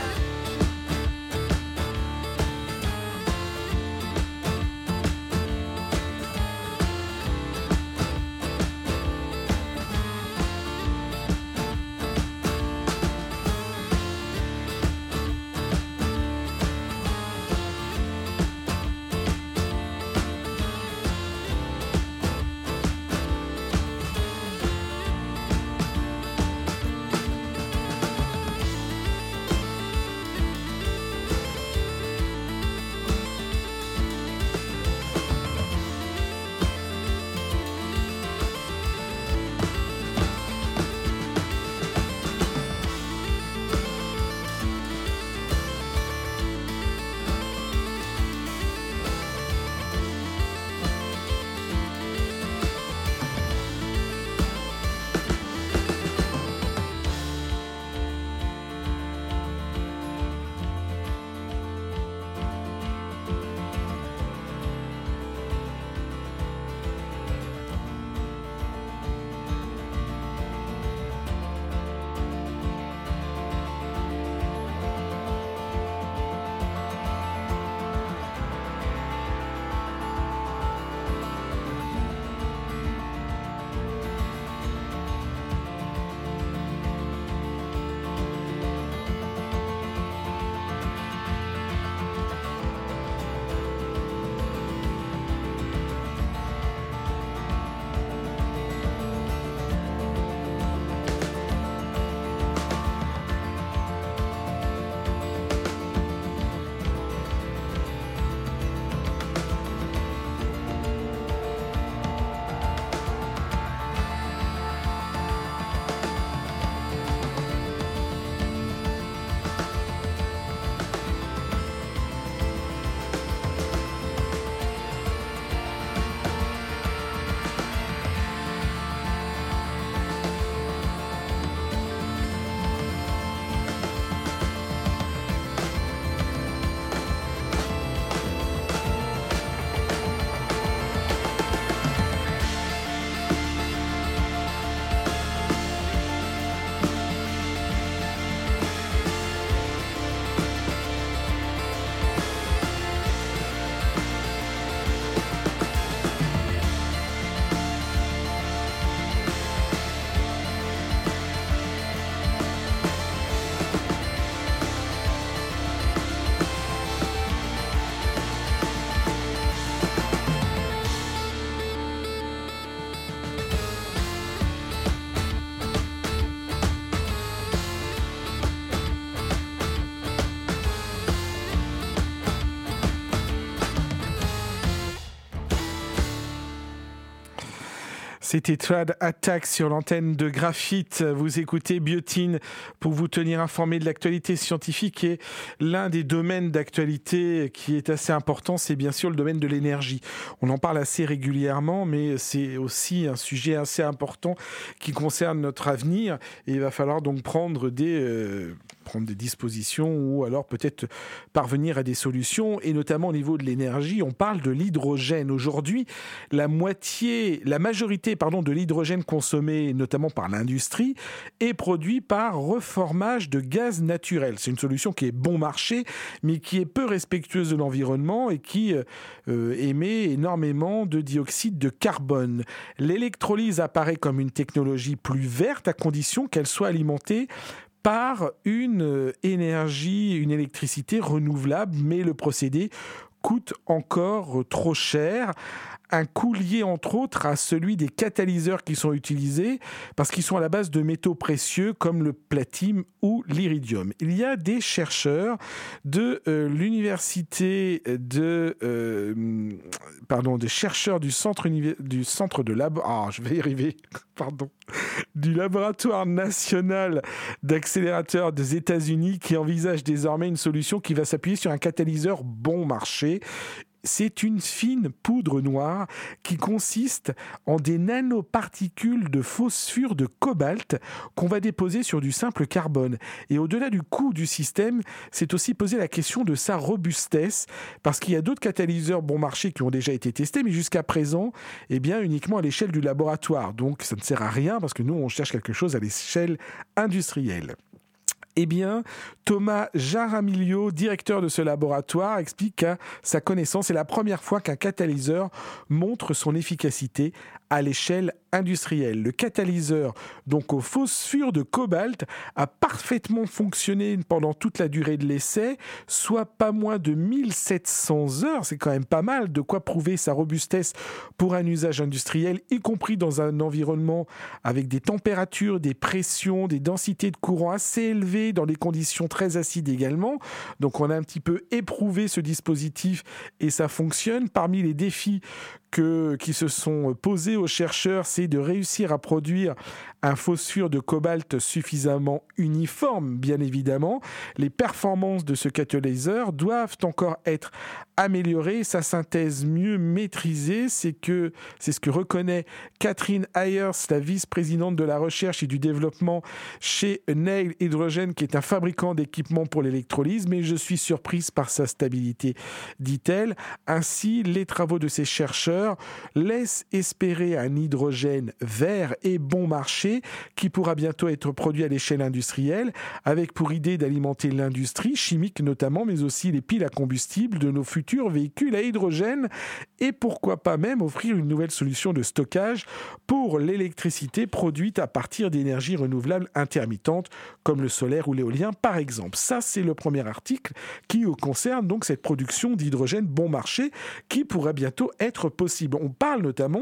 C'était Trad Attack sur l'antenne de Graphite. Vous écoutez Biotine pour vous tenir informé de l'actualité scientifique, et l'un des domaines d'actualité qui est assez important, c'est bien sûr le domaine de l'énergie. On en parle assez régulièrement, mais c'est aussi un sujet assez important qui concerne notre avenir, et il va falloir donc prendre des, euh, prendre des dispositions ou alors peut-être parvenir à des solutions, et notamment au niveau de l'énergie, on parle de l'hydrogène. Aujourd'hui, la moitié, la majorité pardon, de l'hydrogène consommé notamment par l'industrie est produit par reformage de gaz naturel. C'est une solution qui est bon marché, mais qui est peu respectueuse de l'environnement et qui euh, émet énormément de dioxyde de carbone. L'électrolyse apparaît comme une technologie plus verte à condition qu'elle soit alimentée par une énergie, une électricité renouvelable, mais le procédé coûte encore trop cher. Un coût lié entre autres à celui des catalyseurs qui sont utilisés, parce qu'ils sont à la base de métaux précieux comme le platine ou l'iridium. Il y a des chercheurs de euh, l'université de euh, pardon des chercheurs du centre du centre de lab ah je vais y arriver pardon du laboratoire national d'accélérateur des États-Unis qui envisage désormais une solution qui va s'appuyer sur un catalyseur bon marché. C'est une fine poudre noire qui consiste en des nanoparticules de phosphure de cobalt qu'on va déposer sur du simple carbone. Et au-delà du coût du système, c'est aussi poser la question de sa robustesse, parce qu'il y a d'autres catalyseurs bon marché qui ont déjà été testés, mais jusqu'à présent, eh bien, uniquement à l'échelle du laboratoire. Donc ça ne sert à rien, parce que nous, on cherche quelque chose à l'échelle industrielle. Eh bien, Thomas Jaramillo, directeur de ce laboratoire, explique qu'à sa connaissance, c'est la première fois qu'un catalyseur montre son efficacité à l'échelle industrielle. Le catalyseur, donc au phosphure de cobalt, a parfaitement fonctionné pendant toute la durée de l'essai, soit pas moins de mille sept cents heures. C'est quand même pas mal, de quoi prouver sa robustesse pour un usage industriel, y compris dans un environnement avec des températures, des pressions, des densités de courant assez élevées, dans des conditions très acides également. Donc on a un petit peu éprouvé ce dispositif et ça fonctionne. Parmi les défis que, qui se sont posés aux chercheurs, c'est de réussir à produire un phosphure de cobalt suffisamment uniforme, bien évidemment. Les performances de ce catalyseur doivent encore être améliorées, sa synthèse mieux maîtrisée. C'est, que, c'est ce que reconnaît Catherine Ayers, la vice-présidente de la recherche et du développement chez Nail Hydrogen, qui est un fabricant d'équipements pour l'électrolyse, mais je suis surprise par sa stabilité, dit-elle. Ainsi, les travaux de ces chercheurs laissent espérer un hydrogène vert et bon marché qui pourra bientôt être produit à l'échelle industrielle, avec pour idée d'alimenter l'industrie chimique notamment, mais aussi les piles à combustible de nos futurs véhicules à hydrogène, et pourquoi pas même offrir une nouvelle solution de stockage pour l'électricité produite à partir d'énergies renouvelables intermittentes comme le solaire ou l'éolien par exemple. Ça, c'est le premier article qui concerne donc cette production d'hydrogène bon marché qui pourrait bientôt être possible. On parle notamment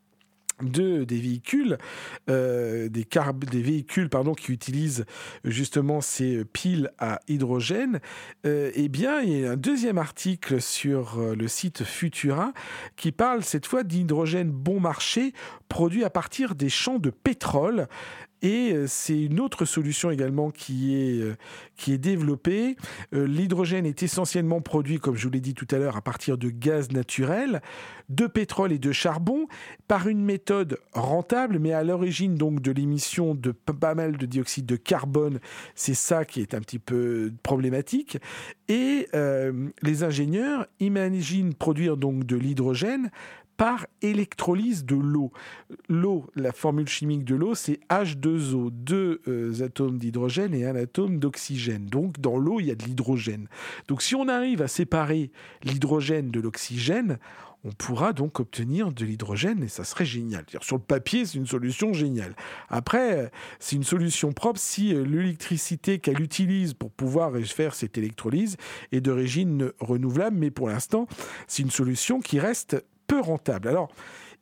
de des véhicules, euh, des, carb- des véhicules pardon, qui utilisent justement ces piles à hydrogène. Euh, eh bien, il y a un deuxième article sur le site Futura qui parle cette fois d'hydrogène bon marché produit à partir des champs de pétrole. Et c'est une autre solution également qui est, qui est développée. Euh, l'hydrogène est essentiellement produit, comme je vous l'ai dit tout à l'heure, à partir de gaz naturel, de pétrole et de charbon, par une méthode rentable, mais à l'origine donc de l'émission de pas mal de dioxyde de carbone. C'est ça qui est un petit peu problématique. Et euh, les ingénieurs imaginent produire donc de l'hydrogène par électrolyse de l'eau. L'eau, la formule chimique de l'eau, c'est H deux O, deux euh, atomes d'hydrogène et un atome d'oxygène. Donc, dans l'eau, il y a de l'hydrogène. Donc, si on arrive à séparer l'hydrogène de l'oxygène, on pourra donc obtenir de l'hydrogène et ça serait génial. C'est-à-dire, sur le papier, c'est une solution géniale. Après, c'est une solution propre si l'électricité qu'elle utilise pour pouvoir faire cette électrolyse est d'origine renouvelable, mais pour l'instant, c'est une solution qui reste peu rentable. Alors,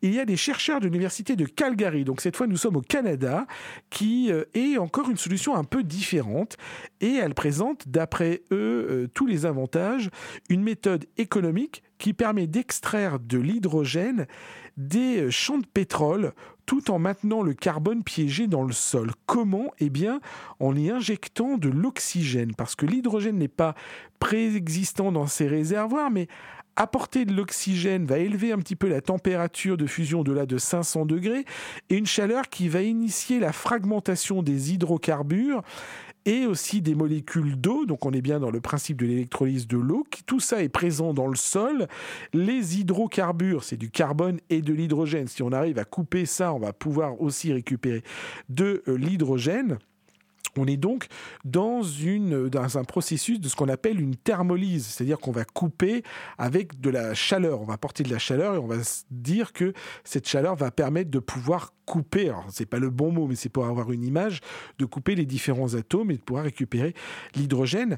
il y a des chercheurs de l'université de Calgary, donc cette fois nous sommes au Canada, qui euh, est encore une solution un peu différente et elle présente, d'après eux, euh, tous les avantages, une méthode économique qui permet d'extraire de l'hydrogène des champs de pétrole tout en maintenant le carbone piégé dans le sol. Comment ? Eh bien, en y injectant de l'oxygène, parce que l'hydrogène n'est pas préexistant dans ces réservoirs, mais apporter de l'oxygène va élever un petit peu la température de fusion au-delà de cinq cents degrés et une chaleur qui va initier la fragmentation des hydrocarbures et aussi des molécules d'eau, donc on est bien dans le principe de l'électrolyse de l'eau, tout ça est présent dans le sol. Les hydrocarbures, c'est du carbone et de l'hydrogène. Si on arrive à couper ça, on va pouvoir aussi récupérer de l'hydrogène. On est donc dans, une, dans un processus de ce qu'on appelle une thermolyse, c'est-à-dire qu'on va couper avec de la chaleur, on va apporter de la chaleur et on va se dire que cette chaleur va permettre de pouvoir couper, alors c'est pas le bon mot, mais c'est pour avoir une image, de couper les différents atomes et de pouvoir récupérer l'hydrogène.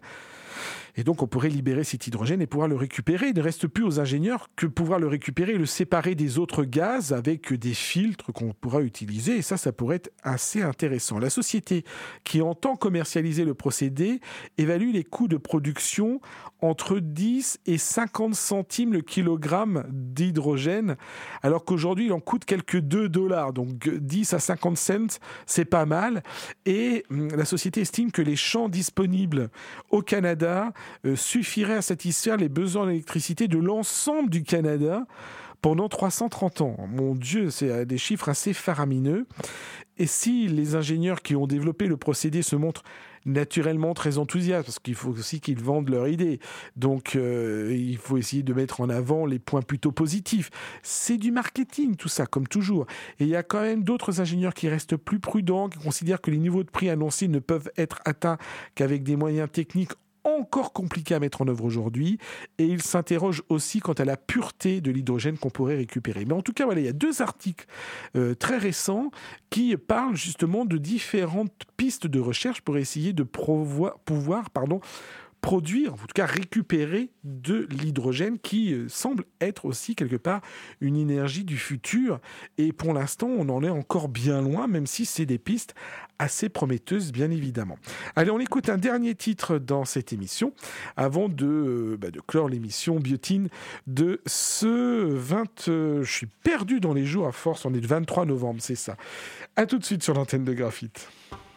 Et donc, on pourrait libérer cet hydrogène et pouvoir le récupérer. Il ne reste plus aux ingénieurs que pouvoir le récupérer et le séparer des autres gaz avec des filtres qu'on pourra utiliser. Et ça, ça pourrait être assez intéressant. La société qui entend commercialiser le procédé évalue les coûts de production entre dix et cinquante centimes le kilogramme d'hydrogène, alors qu'aujourd'hui, il en coûte quelques deux dollars. Donc, dix à cinquante cents, c'est pas mal. Et la société estime que les champs disponibles au Canada Euh, suffirait à satisfaire les besoins d'électricité de l'ensemble du Canada pendant trois cent trente ans. Mon Dieu, c'est des chiffres assez faramineux. Et si les ingénieurs qui ont développé le procédé se montrent naturellement très enthousiastes, parce qu'il faut aussi qu'ils vendent leur idée, donc euh, il faut essayer de mettre en avant les points plutôt positifs. C'est du marketing, tout ça, comme toujours. Et il y a quand même d'autres ingénieurs qui restent plus prudents, qui considèrent que les niveaux de prix annoncés ne peuvent être atteints qu'avec des moyens techniques encore compliqué à mettre en œuvre aujourd'hui, et il s'interroge aussi quant à la pureté de l'hydrogène qu'on pourrait récupérer. Mais en tout cas, voilà, il y a deux articles euh, très récents qui parlent justement de différentes pistes de recherche pour essayer de provo- pouvoir pardon, produire, en tout cas récupérer de l'hydrogène qui euh, semble être aussi quelque part une énergie du futur. Et pour l'instant, on en est encore bien loin, même si c'est des pistes assez prometteuses, bien évidemment. Allez, on écoute un dernier titre dans cette émission, avant de, euh, bah, de clore l'émission Biotine de ce vingt... Euh, je suis perdu dans les jours à force, on est le vingt-trois novembre, c'est ça. À tout de suite sur l'antenne de Graphite.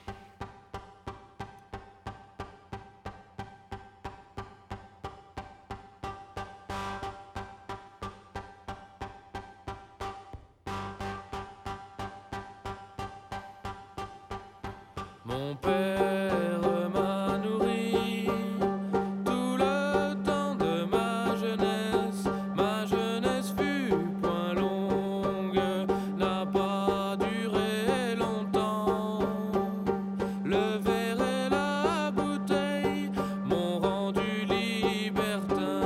Mon père m'a nourri tout le temps de ma jeunesse. Ma jeunesse fut point longue, n'a pas duré longtemps. Le verre et la bouteille m'ont rendu libertin.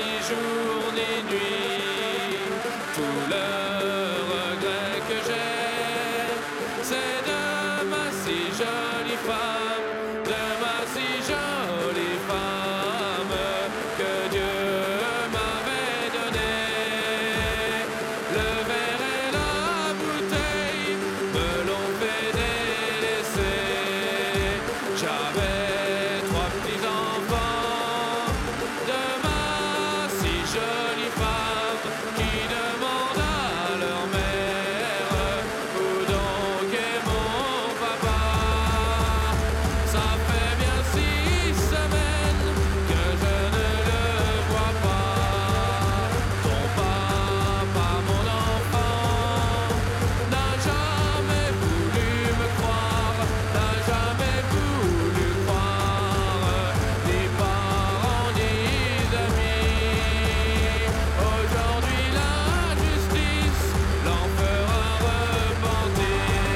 ni jour ni nuit. Tout le regret que j'ai, c'est de ma si jolie femme, de ma si jolie femme que Dieu m'avait donnée. Le verre et la bouteille me l'ont fait délaisser. J'avais trois petits enfants de ma si jolie femme qui demandent à leur mère où donc est mon papa. Ça fait bien six semaines que je ne le vois pas. Ton papa, mon enfant, n'a jamais voulu me croire, n'a jamais voulu croire, ni parents ni amis. Aujourd'hui la justice l'en fera repentir.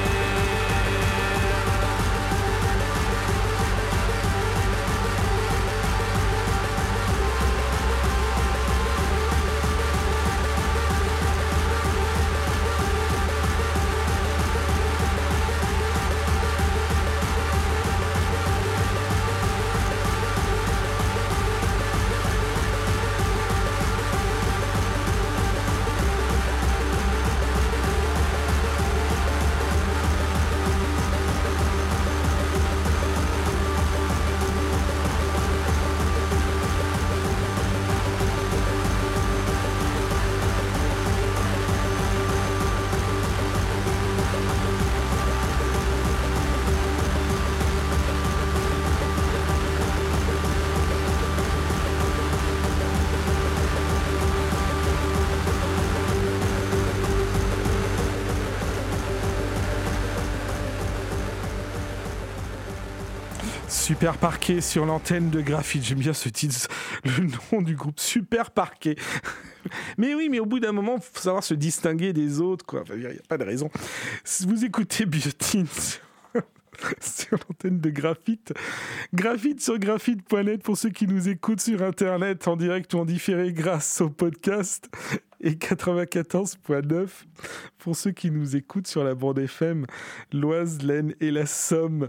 Super Parquet sur l'antenne de Graphite. J'aime bien ce titre, le nom du groupe Super Parquet. Mais oui, mais au bout d'un moment, il faut savoir se distinguer des autres, quoi. Enfin, il n'y a pas de raison. Si vous écoutez Biotine sur, sur l'antenne de Graphite, Graphite sur graphite point net pour ceux qui nous écoutent sur Internet en direct ou en différé grâce au podcast, et quatre-vingt-quatorze point neuf pour ceux qui nous écoutent sur la bande F M, l'Oise, l'Aisne et la Somme.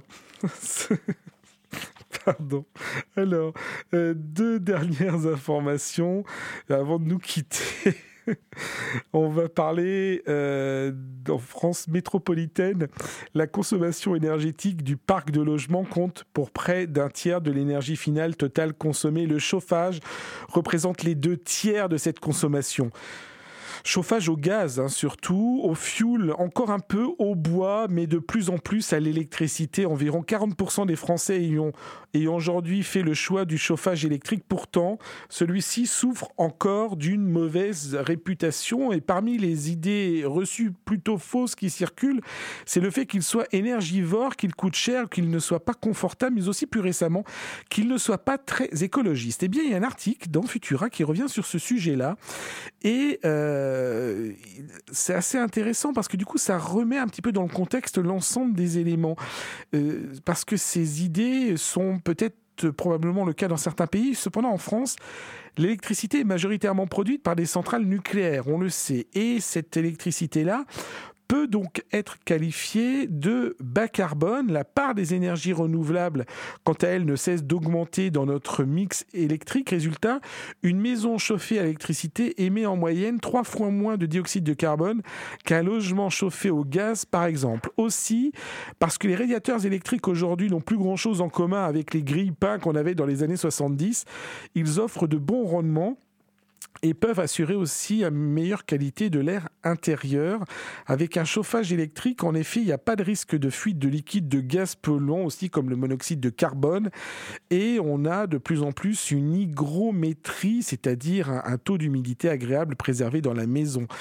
Pardon. Alors, euh, deux dernières informations avant de nous quitter. On va parler euh, en France métropolitaine. La consommation énergétique du parc de logements compte pour près d'un tiers de l'énergie finale totale consommée. Le chauffage représente les deux tiers de cette consommation. Chauffage au gaz, hein, surtout, au fioul, encore un peu, au bois, mais de plus en plus à l'électricité. Environ quarante pour cent des Français ayant, ayant aujourd'hui fait le choix du chauffage électrique. Pourtant, celui-ci souffre encore d'une mauvaise réputation. Et parmi les idées reçues plutôt fausses qui circulent, c'est le fait qu'il soit énergivore, qu'il coûte cher, qu'il ne soit pas confortable, mais aussi plus récemment, qu'il ne soit pas très écologiste. Eh bien, il y a un article dans Futura qui revient sur ce sujet-là. Et... Euh, Euh, c'est assez intéressant parce que du coup ça remet un petit peu dans le contexte l'ensemble des éléments, euh, parce que ces idées sont peut-être probablement le cas dans certains pays. Cependant, en France, l'électricité est majoritairement produite par des centrales nucléaires, on le sait, et cette électricité-là peut donc être qualifiée de bas carbone. La part des énergies renouvelables, quant à elle, ne cesse d'augmenter dans notre mix électrique. Résultat, une maison chauffée à l'électricité émet en moyenne trois fois moins de dioxyde de carbone qu'un logement chauffé au gaz, par exemple. Aussi, parce que les radiateurs électriques aujourd'hui n'ont plus grand-chose en commun avec les grilles peints qu'on avait dans les années soixante-dix, ils offrent de bons rendements et peuvent assurer aussi une meilleure qualité de l'air intérieur. Avec un chauffage électrique, en effet, il n'y a pas de risque de fuite de liquide de gaz polluant, aussi comme le monoxyde de carbone. Et on a de plus en plus une hygrométrie, c'est-à-dire un, un taux d'humidité agréable préservé dans la maison.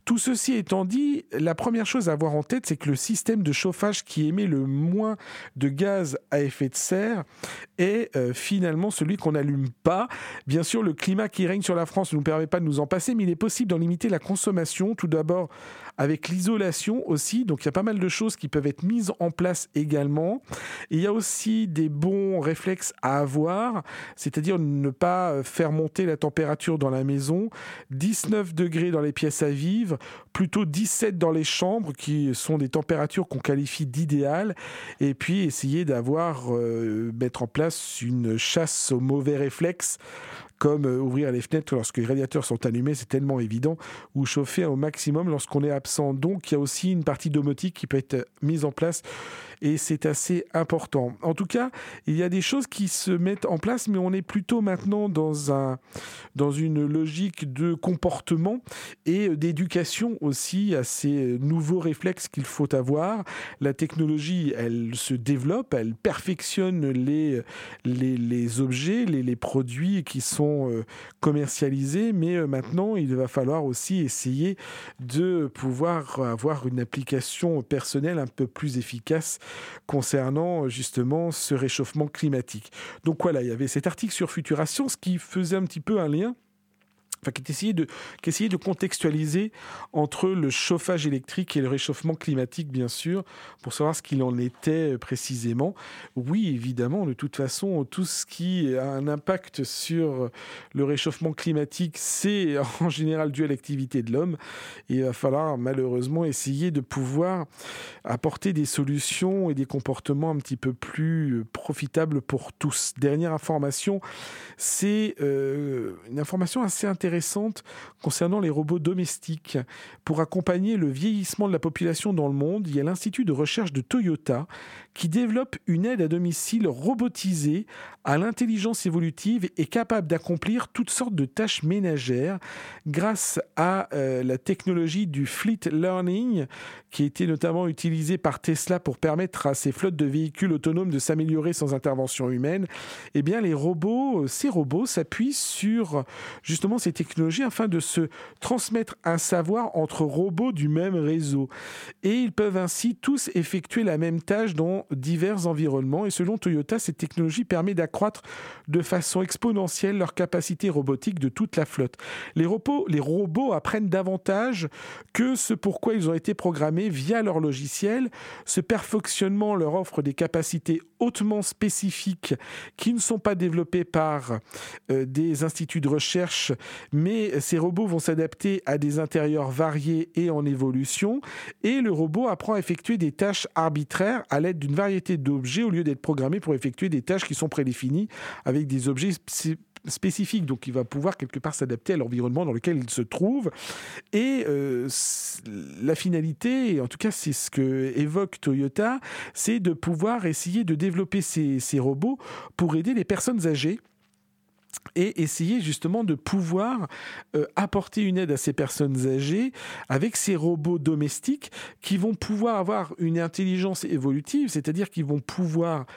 Tout ceci étant dit, la première chose à avoir en tête, c'est que le système de chauffage qui émet le moins de gaz à effet de serre est euh, finalement celui qu'on n'allume pas. Bien sûr, le climat qui règne sur la France ne nous permet pas de nous en passer, mais il est possible d'en limiter la consommation, tout d'abord avec l'isolation aussi. Donc il y a pas mal de choses qui peuvent être mises en place également. Et il y a aussi des bons réflexes à avoir, c'est-à-dire ne pas faire monter la température dans la maison. dix-neuf degrés dans les pièces à vivre, plutôt dix-sept dans les chambres, qui sont des températures qu'on qualifie d'idéales. Et puis essayer d'avoir, euh, mettre en place une chasse aux mauvais réflexes, comme ouvrir les fenêtres lorsque les radiateurs sont allumés, c'est tellement évident, ou chauffer au maximum lorsqu'on est absent. Donc il y a aussi une partie domotique qui peut être mise en place et c'est assez important. En tout cas, il y a des choses qui se mettent en place, mais on est plutôt maintenant dans, un, dans une logique de comportement et d'éducation aussi à ces nouveaux réflexes qu'il faut avoir. La technologie, elle se développe, elle perfectionne les, les, les objets, les, les produits qui sont commercialisés, mais maintenant, il va falloir aussi essayer de pouvoir avoir une application personnelle un peu plus efficace concernant justement ce réchauffement climatique. Donc voilà, il y avait cet article sur Futura Science qui faisait un petit peu un lien, enfin qui essayait de, qui essayait de contextualiser entre le chauffage électrique et le réchauffement climatique, bien sûr, pour savoir ce qu'il en était précisément. Oui, évidemment, de toute façon, tout ce qui a un impact sur le réchauffement climatique, c'est en général dû à l'activité de l'homme. Et il va falloir malheureusement essayer de pouvoir apporter des solutions et des comportements un petit peu plus profitables pour tous. Dernière information, c'est euh, une information assez intéressante intéressante concernant les robots domestiques. Pour accompagner le vieillissement de la population dans le monde, il y a l'Institut de recherche de Toyota qui développe une aide à domicile robotisée à l'intelligence évolutive et capable d'accomplir toutes sortes de tâches ménagères grâce à euh, la technologie du fleet learning qui a été notamment utilisée par Tesla pour permettre à ses flottes de véhicules autonomes de s'améliorer sans intervention humaine. Eh bien, les robots, ces robots s'appuient sur justement ces technologies afin de se transmettre un savoir entre robots du même réseau. Et ils peuvent ainsi tous effectuer la même tâche dans divers environnements. Et selon Toyota, cette technologie permet d'accroître de façon exponentielle leur capacité robotique de toute la flotte. Les robots, les robots apprennent davantage que ce pourquoi ils ont été programmés via leur logiciel. Ce perfectionnement leur offre des capacités hautement spécifiques qui ne sont pas développées par euh, des instituts de recherche, mais ces robots vont s'adapter à des intérieurs variés et en évolution, et le robot apprend à effectuer des tâches arbitraires à l'aide d'une variété d'objets au lieu d'être programmé pour effectuer des tâches qui sont prédéfinies avec des objets spécifiques. spécifique, donc il va pouvoir quelque part s'adapter à l'environnement dans lequel il se trouve. Et euh, la finalité, en tout cas c'est ce que évoque Toyota, c'est de pouvoir essayer de développer ces, ces robots pour aider les personnes âgées et essayer justement de pouvoir euh, apporter une aide à ces personnes âgées avec ces robots domestiques qui vont pouvoir avoir une intelligence évolutive, c'est-à-dire qu'ils vont pouvoir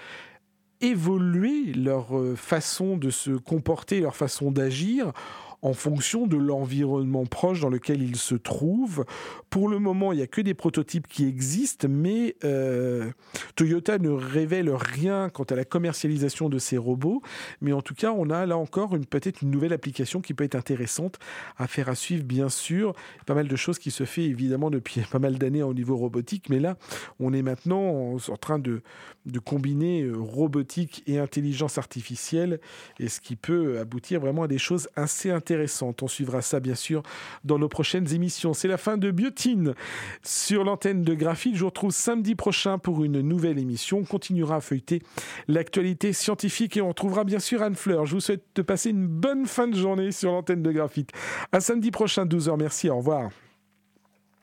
évoluer leur façon de se comporter, leur façon d'agir en fonction de l'environnement proche dans lequel ils se trouvent. Pour le moment, il n'y a que des prototypes qui existent, mais euh, Toyota ne révèle rien quant à la commercialisation de ces robots. Mais en tout cas, on a là encore une, peut-être une nouvelle application qui peut être intéressante à faire à suivre, bien sûr. Il y a pas mal de choses qui se fait évidemment depuis pas mal d'années au niveau robotique, mais là, on est maintenant en, en train de, de combiner robotique et intelligence artificielle, et ce qui peut aboutir vraiment à des choses assez intéressantes. On suivra ça bien sûr dans nos prochaines émissions. C'est la fin de Biotine sur l'antenne de Graphite. Je vous retrouve samedi prochain pour une nouvelle émission. On continuera à feuilleter l'actualité scientifique et on retrouvera bien sûr Anne Fleur. Je vous souhaite de passer une bonne fin de journée sur l'antenne de Graphite. À samedi prochain, douze heures. Merci, au revoir.